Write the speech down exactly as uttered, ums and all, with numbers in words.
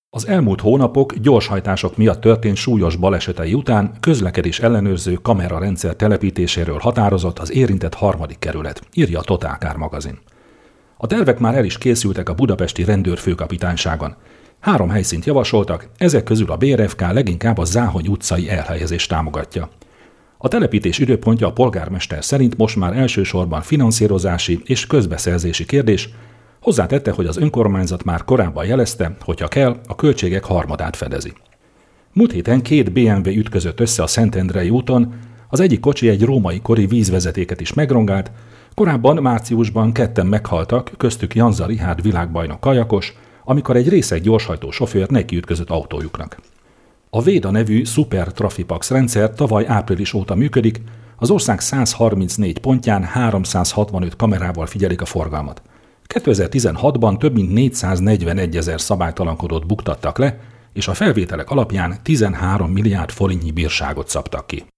Az elmúlt hónapok gyorshajtások miatt történt súlyos balesetei után közlekedés ellenőrző kamerarendszer telepítéséről határozott az érintett harmadik kerület, írja a Total Car magazin. A tervek már el is készültek a budapesti rendőrfőkapitányságon. Három helyszínt javasoltak, ezek közül a bé er ef ká leginkább a Záhony utcai elhelyezést támogatja. A telepítés időpontja a polgármester szerint most már elsősorban finanszírozási és közbeszerzési kérdés. Hozzátette, hogy az önkormányzat már korábban jelezte, hogy ha kell, a költségek harmadát fedezi. Múlt héten két bé em vé ütközött össze a Szentendrei úton, az egyik kocsi egy római kori vízvezetéket is megrongált, korábban márciusban ketten meghaltak, köztük Janza Richárd világbajnok kajakos, amikor egy részeg gyorshajtó sofőr nekiütközött autójuknak. A Véda nevű Super Trafipax rendszer tavaly április óta működik, az ország száz harmincnégy pontján háromszázhatvanöt kamerával figyelik a forgalmat. kétezer-tizenhatban több mint négyszáznegyvenegy ezer szabálytalankodót buktattak le, és a felvételek alapján tizenhárom milliárd forintnyi bírságot szabtak ki.